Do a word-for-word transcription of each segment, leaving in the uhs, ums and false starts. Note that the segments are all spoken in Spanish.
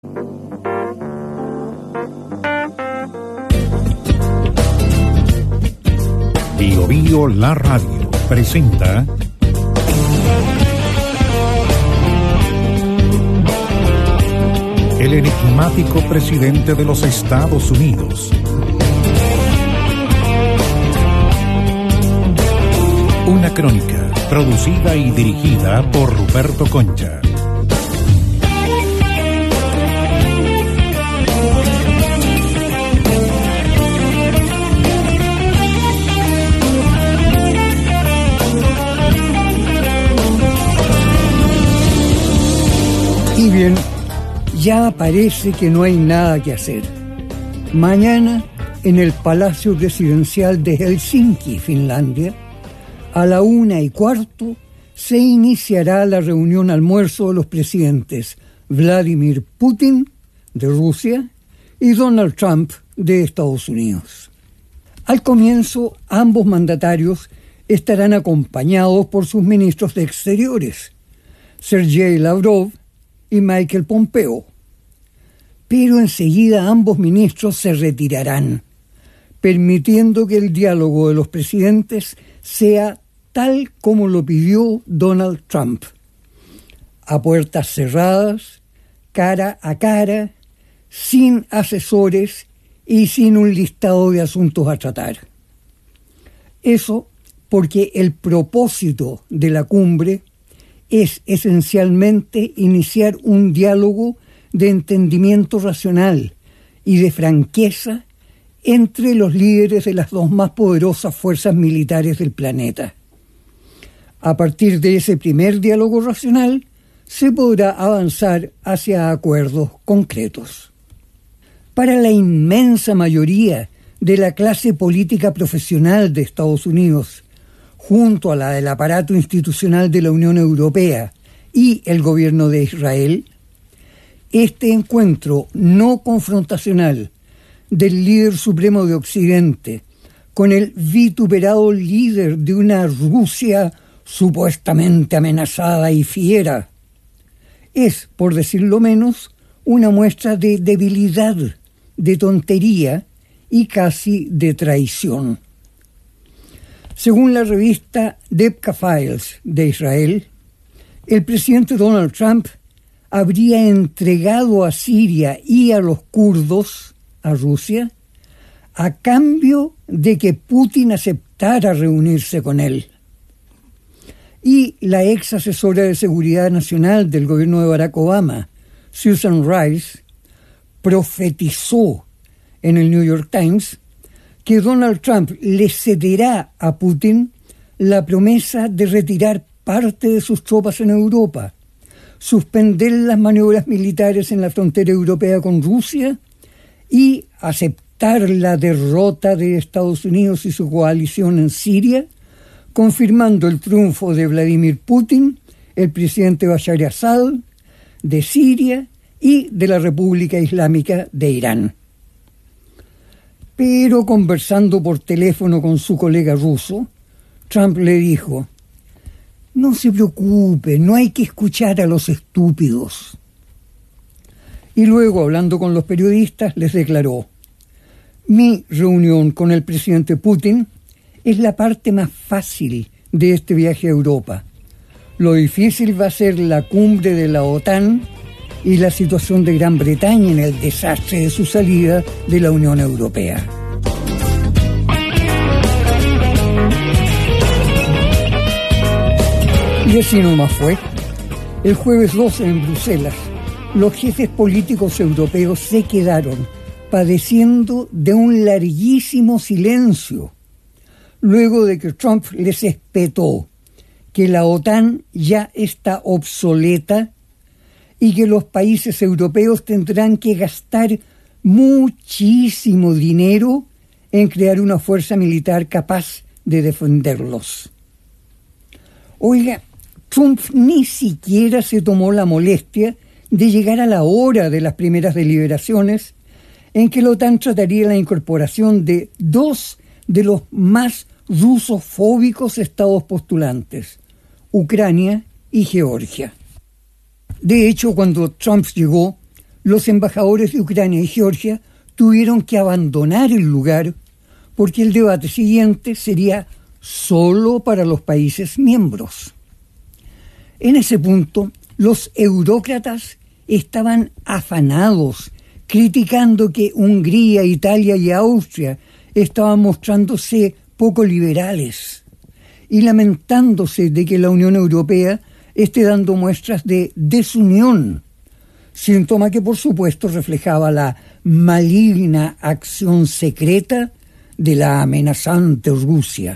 Bio Bio La Radio presenta el enigmático presidente de los Estados Unidos. Una crónica producida y dirigida por Ruperto Concha. Y bien, ya parece que no hay nada que hacer. Mañana, en el Palacio Presidencial de Helsinki, Finlandia, a la una y cuarto, se iniciará la reunión almuerzo de los presidentes Vladimir Putin, de Rusia, y Donald Trump, de Estados Unidos. Al comienzo, ambos mandatarios estarán acompañados por sus ministros de Exteriores, Sergei Lavrov y Michael Pompeo. Pero enseguida ambos ministros se retirarán, permitiendo que el diálogo de los presidentes sea tal como lo pidió Donald Trump, a puertas cerradas, cara a cara, sin asesores y sin un listado de asuntos a tratar. Eso porque el propósito de la cumbre es esencialmente iniciar un diálogo de entendimiento racional y de franqueza entre los líderes de las dos más poderosas fuerzas militares del planeta. A partir de ese primer diálogo racional, se podrá avanzar hacia acuerdos concretos. Para la inmensa mayoría de la clase política profesional de Estados Unidos, junto a la del aparato institucional de la Unión Europea y el gobierno de Israel, este encuentro no confrontacional del líder supremo de Occidente con el vituperado líder de una Rusia supuestamente amenazada y fiera es, por decirlo menos, una muestra de debilidad, de tontería y casi de traición. Según la revista Debka Files de Israel, el presidente Donald Trump habría entregado a Siria y a los kurdos, a Rusia, a cambio de que Putin aceptara reunirse con él. Y la ex asesora de Seguridad Nacional del gobierno de Barack Obama, Susan Rice, profetizó en el New York Times que Donald Trump le cederá a Putin la promesa de retirar parte de sus tropas en Europa, suspender las maniobras militares en la frontera europea con Rusia y aceptar la derrota de Estados Unidos y su coalición en Siria, confirmando el triunfo de Vladimir Putin, el presidente Bashar al-Assad, de Siria y de la República Islámica de Irán. Pero conversando por teléfono con su colega ruso, Trump le dijo: «No se preocupe, no hay que escuchar a los estúpidos». Y luego, hablando con los periodistas, les declaró: «Mi reunión con el presidente Putin es la parte más fácil de este viaje a Europa. Lo difícil va a ser la cumbre de la OTAN y la situación de Gran Bretaña en el desastre de su salida de la Unión Europea». Y así nomás fue. El jueves doce en Bruselas, los jefes políticos europeos se quedaron padeciendo de un larguísimo silencio, luego de que Trump les espetó que la OTAN ya está obsoleta y que los países europeos tendrán que gastar muchísimo dinero en crear una fuerza militar capaz de defenderlos. Oiga, Trump ni siquiera se tomó la molestia de llegar a la hora de las primeras deliberaciones en que la OTAN trataría la incorporación de dos de los más rusofóbicos estados postulantes, Ucrania y Georgia. De hecho, cuando Trump llegó, los embajadores de Ucrania y Georgia tuvieron que abandonar el lugar porque el debate siguiente sería solo para los países miembros. En ese punto, los eurócratas estaban afanados, criticando que Hungría, Italia y Austria estaban mostrándose poco liberales y lamentándose de que la Unión Europea esté dando muestras de desunión, síntoma que por supuesto reflejaba la maligna acción secreta de la amenazante Rusia.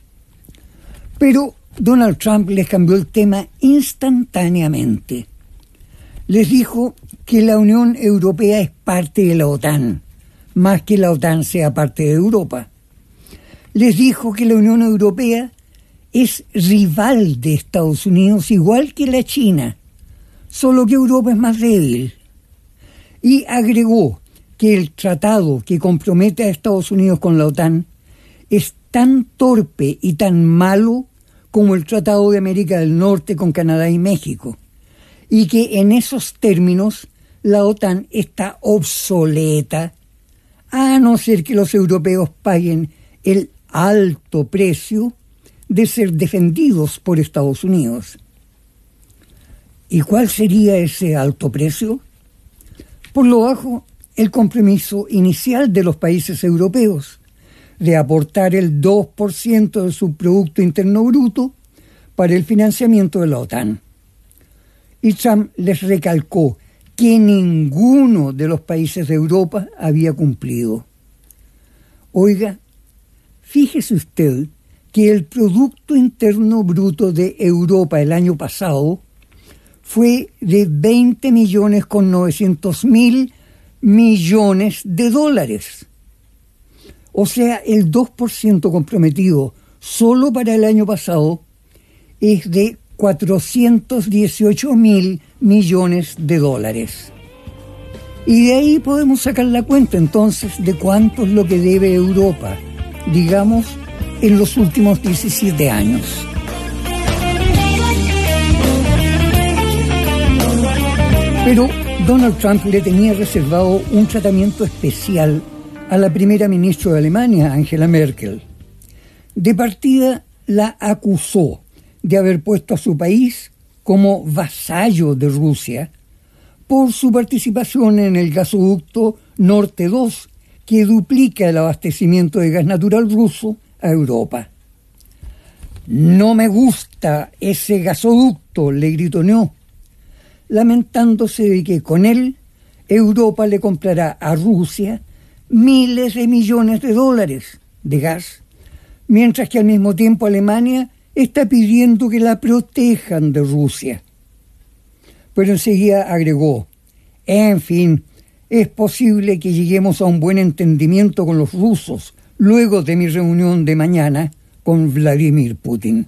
Pero Donald Trump les cambió el tema instantáneamente. Les dijo que la Unión Europea es parte de la OTAN, más que la OTAN sea parte de Europa. Les dijo que la Unión Europea es rival de Estados Unidos, igual que la China, solo que Europa es más débil. Y agregó que el tratado que compromete a Estados Unidos con la OTAN es tan torpe y tan malo como el Tratado de América del Norte con Canadá y México, y que en esos términos la OTAN está obsoleta, a no ser que los europeos paguen el alto precio de ser defendidos por Estados Unidos. ¿Y cuál sería ese alto precio? Por lo bajo, el compromiso inicial de los países europeos de aportar el dos por ciento de su Producto Interno Bruto para el financiamiento de la OTAN. Y Trump les recalcó que ninguno de los países de Europa había cumplido. Oiga, fíjese usted que el Producto Interno Bruto de Europa el año pasado fue de veinte millones con novecientos mil millones de dólares. O sea, el dos por ciento comprometido solo para el año pasado es de cuatrocientos dieciocho mil millones de dólares. Y de ahí podemos sacar la cuenta entonces de cuánto es lo que debe Europa, digamos, en los últimos diecisiete años. Pero Donald Trump le tenía reservado un tratamiento especial a la primera ministra de Alemania, Angela Merkel. De partida, la acusó de haber puesto a su país como vasallo de Rusia por su participación en el gasoducto Norte dos, que duplica el abastecimiento de gas natural ruso a Europa. «No me gusta ese gasoducto», le gritoneó, lamentándose de que con él Europa le comprará a Rusia miles de millones de dólares de gas, mientras que al mismo tiempo Alemania está pidiendo que la protejan de Rusia. Pero enseguida agregó, en fin, es posible que lleguemos a un buen entendimiento con los rusos luego de mi reunión de mañana con Vladimir Putin.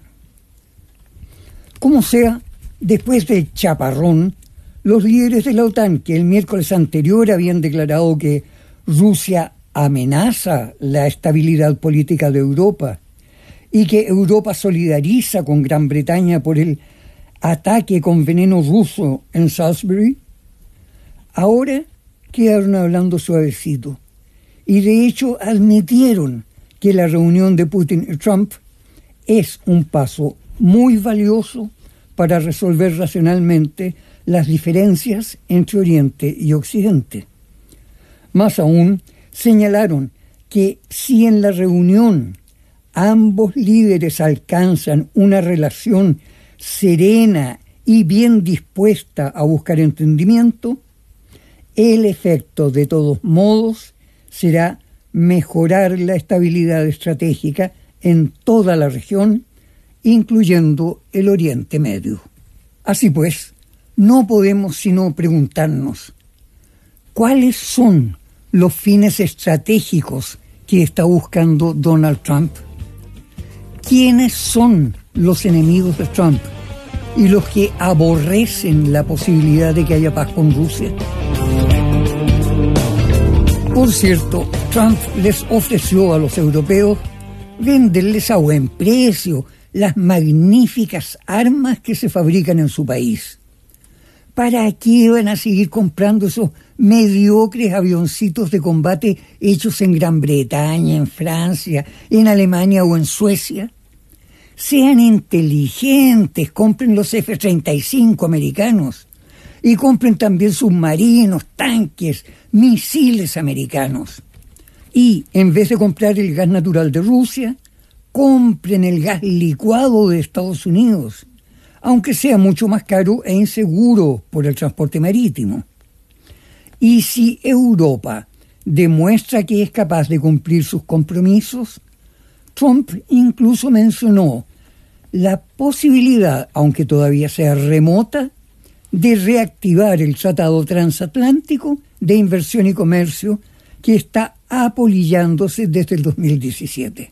Como sea, después del chaparrón, los líderes de la OTAN, que el miércoles anterior habían declarado que Rusia amenaza la estabilidad política de Europa y que Europa solidariza con Gran Bretaña por el ataque con veneno ruso en Salisbury, ahora quedaron hablando suavecito y de hecho admitieron que la reunión de Putin y Trump es un paso muy valioso para resolver racionalmente las diferencias entre Oriente y Occidente. Más aún, señalaron que si en la reunión ambos líderes alcanzan una relación serena y bien dispuesta a buscar entendimiento, el efecto de todos modos será mejorar la estabilidad estratégica en toda la región, incluyendo el Oriente Medio. Así pues, no podemos sino preguntarnos, ¿cuáles son los fines estratégicos que está buscando Donald Trump? ¿Quiénes son los enemigos de Trump y los que aborrecen la posibilidad de que haya paz con Rusia? Por cierto, Trump les ofreció a los europeos venderles a buen precio las magníficas armas que se fabrican en su país. ¿Para qué van a seguir comprando esos mediocres avioncitos de combate hechos en Gran Bretaña, en Francia, en Alemania o en Suecia. Sean inteligentes, compren los F treinta y cinco americanos y compren también submarinos, tanques, misiles americanos. Y en vez de comprar el gas natural de Rusia, compren el gas licuado de Estados Unidos, aunque sea mucho más caro e inseguro por el transporte marítimo. Y si Europa demuestra que es capaz de cumplir sus compromisos, Trump incluso mencionó la posibilidad, aunque todavía sea remota, de reactivar el Tratado Transatlántico de Inversión y Comercio que está apolillándose desde el dos mil diecisiete.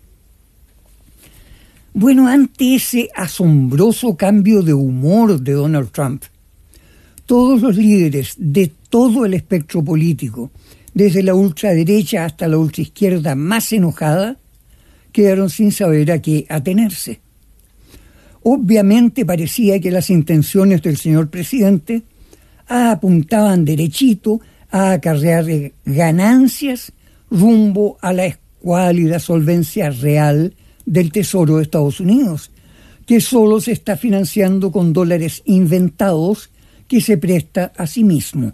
Bueno, ante ese asombroso cambio de humor de Donald Trump, todos los líderes de todo el espectro político, desde la ultraderecha hasta la ultraizquierda más enojada, quedaron sin saber a qué atenerse. Obviamente parecía que las intenciones del señor presidente apuntaban derechito a acarrear ganancias rumbo a la escuálida solvencia real del Tesoro de Estados Unidos, que solo se está financiando con dólares inventados que se presta a sí mismo.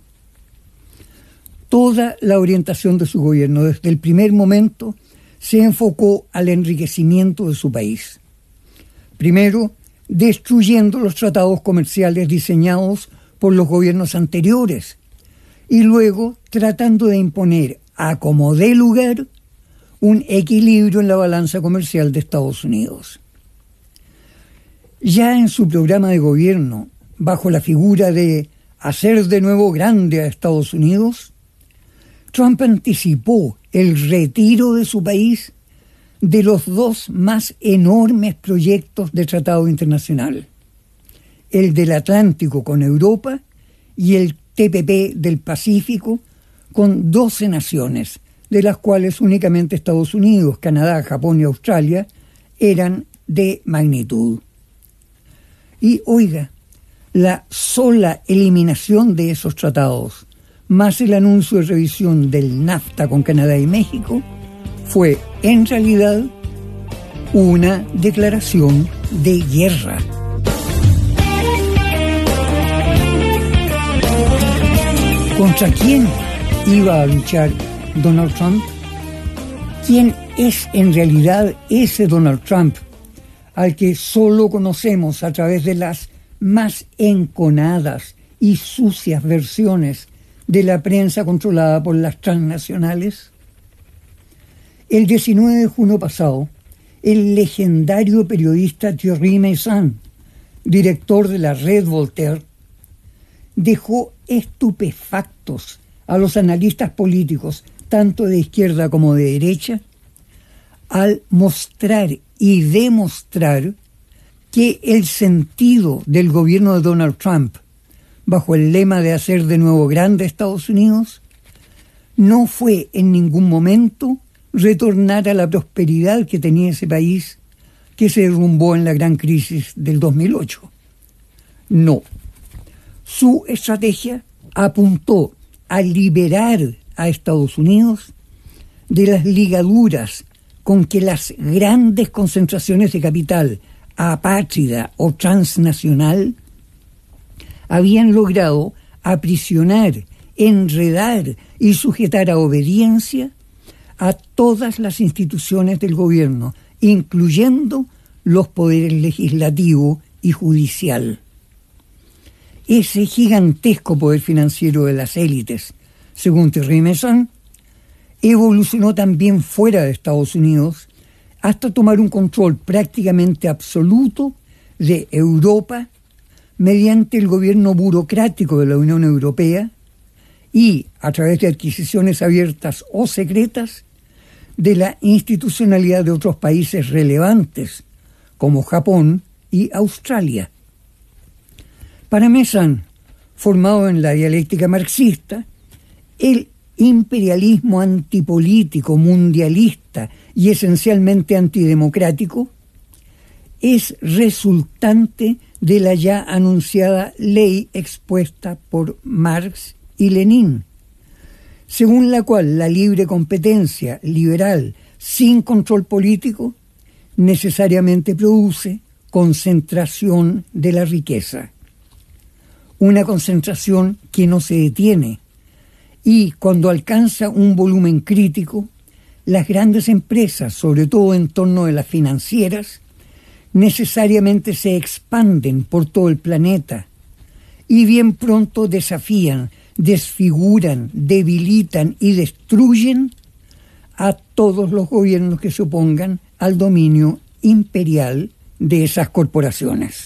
Toda la orientación de su gobierno desde el primer momento se enfocó al enriquecimiento de su país. Primero, destruyendo los tratados comerciales diseñados por los gobiernos anteriores y luego tratando de imponer a como dé lugar un equilibrio en la balanza comercial de Estados Unidos. Ya en su programa de gobierno, bajo la figura de hacer de nuevo grande a Estados Unidos, Trump anticipó el retiro de su país de los dos más enormes proyectos de tratado internacional, el del Atlántico con Europa y el T P P del Pacífico con doce naciones, de las cuales únicamente Estados Unidos, Canadá, Japón y Australia eran de magnitud. Y oiga, la sola eliminación de esos tratados, más el anuncio de revisión del NAFTA con Canadá y México, fue en realidad una declaración de guerra. ¿Contra quién iba a luchar Donald Trump? ¿Quién es en realidad ese Donald Trump al que solo conocemos a través de las más enconadas y sucias versiones de la prensa controlada por las transnacionales? El diecinueve de junio pasado, el legendario periodista Thierry Meyssan, director de la Red Voltaire, dejó estupefactos a los analistas políticos, tanto de izquierda como de derecha, al mostrar y demostrar que el sentido del gobierno de Donald Trump, bajo el lema de hacer de nuevo grande a Estados Unidos, no fue en ningún momento retornar a la prosperidad que tenía ese país que se derrumbó en la gran crisis del dos mil ocho. No. Su estrategia apuntó a liberar a Estados Unidos de las ligaduras con que las grandes concentraciones de capital apátrida o transnacional habían logrado aprisionar, enredar y sujetar a obediencia a todas las instituciones del gobierno, incluyendo los poderes legislativo y judicial. Ese gigantesco poder financiero de las élites, según Thierry Meyssan, evolucionó también fuera de Estados Unidos hasta tomar un control prácticamente absoluto de Europa mediante el gobierno burocrático de la Unión Europea y, a través de adquisiciones abiertas o secretas, de la institucionalidad de otros países relevantes, como Japón y Australia. Para Meyssan, formado en la dialéctica marxista, el imperialismo antipolítico, mundialista y esencialmente antidemocrático es resultante de la ya anunciada ley expuesta por Marx y Lenin, según la cual la libre competencia liberal sin control político necesariamente produce concentración de la riqueza. Una concentración que no se detiene y cuando alcanza un volumen crítico, las grandes empresas, sobre todo en torno de las financieras, necesariamente se expanden por todo el planeta y bien pronto desafían, desfiguran, debilitan y destruyen a todos los gobiernos que se opongan al dominio imperial de esas corporaciones.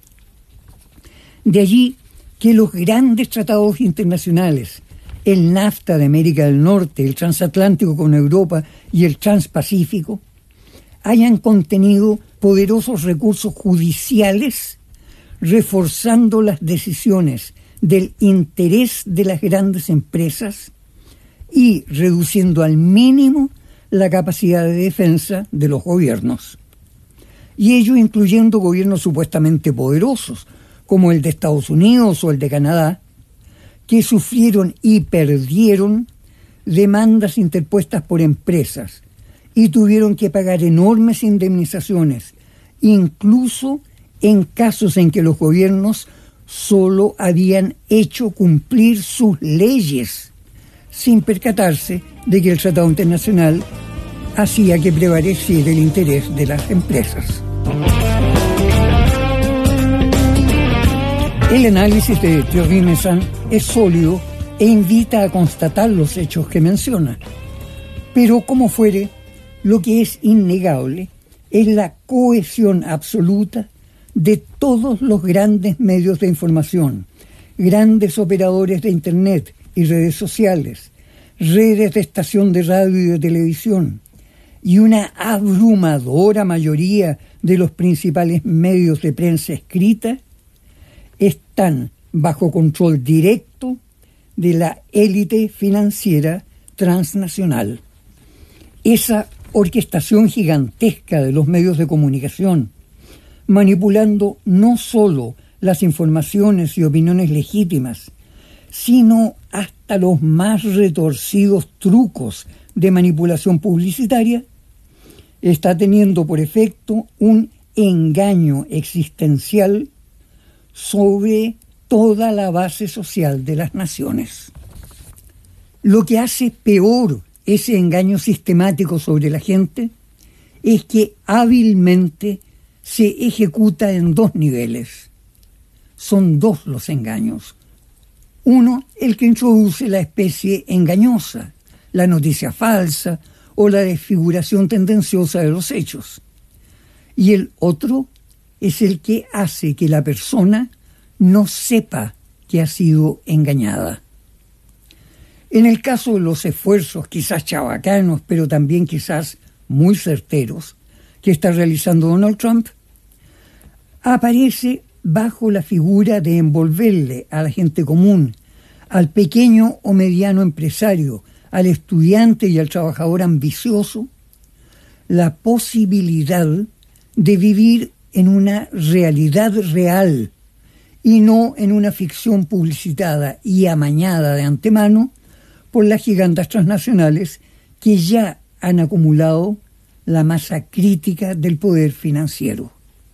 De allí que los grandes tratados internacionales, el NAFTA de América del Norte, el transatlántico con Europa y el transpacífico, hayan contenido poderosos recursos judiciales reforzando las decisiones del interés de las grandes empresas y reduciendo al mínimo la capacidad de defensa de los gobiernos. Y ello incluyendo gobiernos supuestamente poderosos, como el de Estados Unidos o el de Canadá, que sufrieron y perdieron demandas interpuestas por empresas y tuvieron que pagar enormes indemnizaciones, incluso en casos en que los gobiernos solo habían hecho cumplir sus leyes, sin percatarse de que el tratado internacional hacía que prevaleciera el interés de las empresas. El análisis de Thierry Meyssan es sólido e invita a constatar los hechos que menciona. Pero como fuere, lo que es innegable es la cohesión absoluta de todos los grandes medios de información, grandes operadores de Internet y redes sociales, redes de estación de radio y de televisión, y una abrumadora mayoría de los principales medios de prensa escrita están bajo control directo de la élite financiera transnacional. Esa orquestación gigantesca de los medios de comunicación, manipulando no solo las informaciones y opiniones legítimas, sino hasta los más retorcidos trucos de manipulación publicitaria, está teniendo por efecto un engaño existencial sobre toda la base social de las naciones. Lo que hace peor ese engaño sistemático sobre la gente es que hábilmente se ejecuta en dos niveles. Son dos los engaños. Uno, el que introduce la especie engañosa, la noticia falsa o la desfiguración tendenciosa de los hechos. Y el otro es el que hace que la persona no sepa que ha sido engañada. En el caso de los esfuerzos, quizás chabacanos, pero también quizás muy certeros, que está realizando Donald Trump, aparece bajo la figura de envolverle a la gente común, al pequeño o mediano empresario, al estudiante y al trabajador ambicioso, la posibilidad de vivir en una realidad real y no en una ficción publicitada y amañada de antemano por las gigantes transnacionales que ya han acumulado la masa crítica del poder financiero.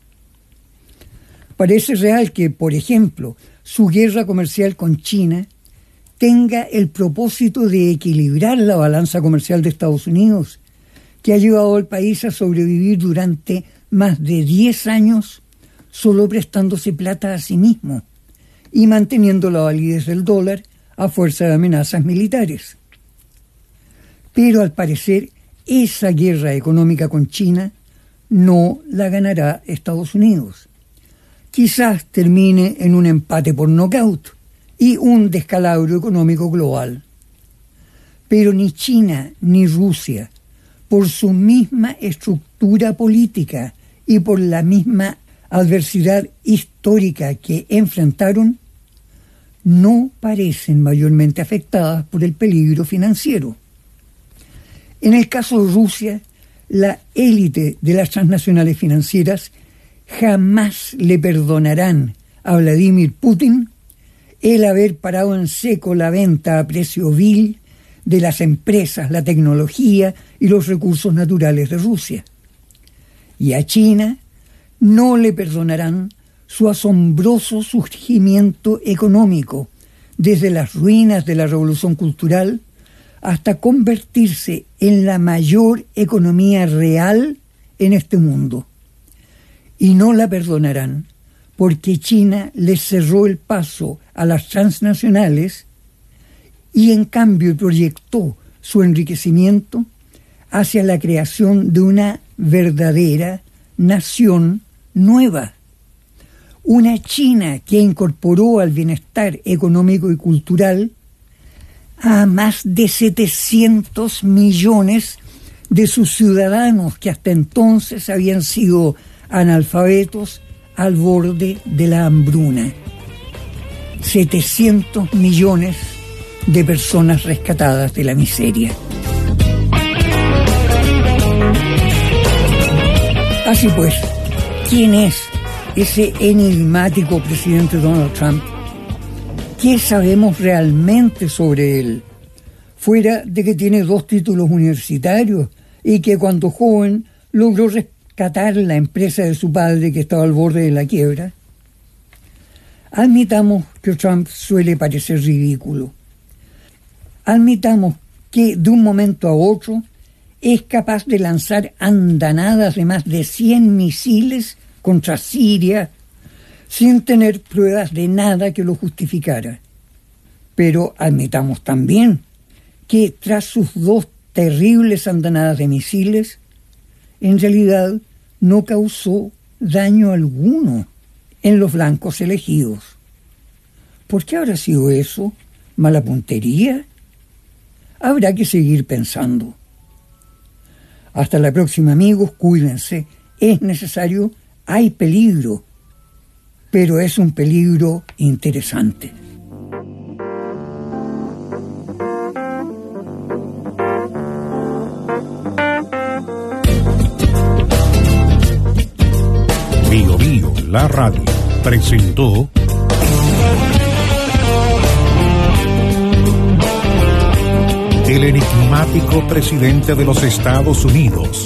Parece real que, por ejemplo, su guerra comercial con China tenga el propósito de equilibrar la balanza comercial de Estados Unidos, que ha llevado al país a sobrevivir durante más de diez años solo prestándose plata a sí mismo y manteniendo la validez del dólar a fuerza de amenazas militares. Pero al parecer esa guerra económica con China no la ganará Estados Unidos. Quizás termine en un empate por nocaut y un descalabro económico global. Pero ni China ni Rusia, por su misma estructura política y por la misma adversidad histórica que enfrentaron, no parecen mayormente afectadas por el peligro financiero. En el caso de Rusia, la élite de las transnacionales financieras jamás le perdonarán a Vladimir Putin el haber parado en seco la venta a precio vil de las empresas, la tecnología y los recursos naturales de Rusia. Y a China no le perdonarán su asombroso surgimiento económico, desde las ruinas de la Revolución Cultural hasta convertirse en la mayor economía real en este mundo. Y no la perdonarán porque China les cerró el paso a las transnacionales y en cambio proyectó su enriquecimiento hacia la creación de una verdadera nación nueva. Una China que incorporó al bienestar económico y cultural a más de setecientos millones de sus ciudadanos que hasta entonces habían sido analfabetos al borde de la hambruna. setecientos millones de personas rescatadas de la miseria. Así pues, ¿quién es ese enigmático presidente Donald Trump? ¿Qué sabemos realmente sobre él? Fuera de que tiene dos títulos universitarios y que cuando joven logró rescatar la empresa de su padre que estaba al borde de la quiebra. Admitamos que Trump suele parecer ridículo. Admitamos que de un momento a otro es capaz de lanzar andanadas de más de cien misiles contra Siria sin tener pruebas de nada que lo justificara. Pero admitamos también que tras sus dos terribles andanadas de misiles, en realidad no causó daño alguno en los blancos elegidos. ¿Por qué habrá sido eso? ¿Mala puntería? Habrá que seguir pensando. Hasta la próxima, amigos, cuídense. Es necesario, hay peligro, pero es un peligro interesante. Bio Bio, la radio, presentó el enigmático presidente de los Estados Unidos,